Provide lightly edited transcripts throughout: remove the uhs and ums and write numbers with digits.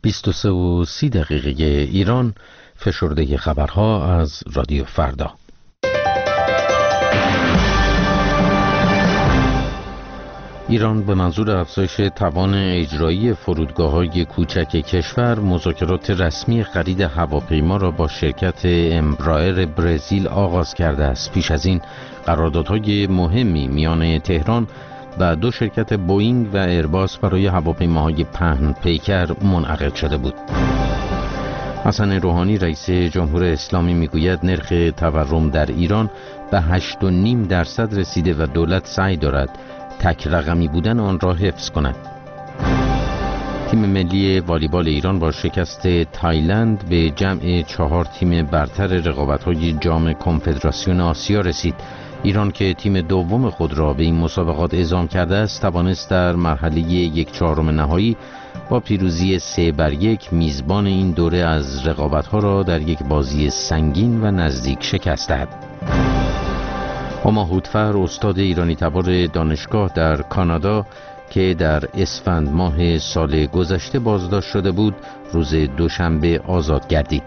23:30 ایران، فشرده خبرها از رادیو فردا. ایران به منظور افزایش توان اجرایی فرودگاه‌های کوچک کشور مذاکرات رسمی خرید هواپیما را با شرکت امبرایر برزیل آغاز کرده است. پیش از این قراردادهای مهمی میان تهران و دو شرکت بوئینگ و ایرباس برای هواپیماهای پهن پیکر منعقد شده بود. حسن روحانی رئیس جمهوری اسلامی میگوید نرخ تورم در ایران به 8.5% رسیده و دولت سعی دارد تک رقمی بودن آن را حفظ کند. تیم ملی والیبال ایران با شکست تایلند به جمع 4 تیم برتر رقابت‌های جام کنفدراسیون آسیا رسید. ایران که تیم دوم خود را به این مسابقات اعزام کرده است، توانست در مرحله 1/4 نهایی با پیروزی 3-1 میزبان این دوره از رقابت‌ها را در یک بازی سنگین و نزدیک شکست دهد. هما هوتفر، استاد ایرانی تبار دانشگاه در کانادا که در اسفند ماه سال گذشته بازداشت شده بود، روز دوشنبه آزاد گردید.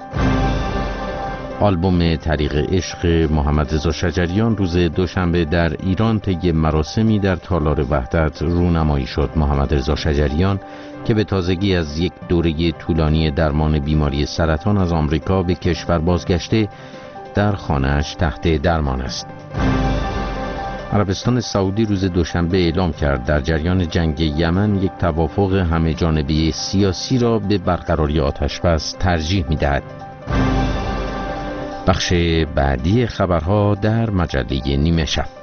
آلبوم طریق عشق محمد رضا شجریان روز دوشنبه در ایران طی مراسمی در تالار وحدت رونمایی شد. محمد رضا شجریان که به تازگی از یک دوره طولانی درمان بیماری سرطان از آمریکا به کشور بازگشته، در خانه‌اش تحت درمان است. عربستان سعودی روز دوشنبه اعلام کرد در جریان جنگ یمن یک توافق همه جانبه سیاسی را به برقراری آتش‌بس ترجیح می‌دهد. بخش بعدی خبرها در مجله نیمه شب.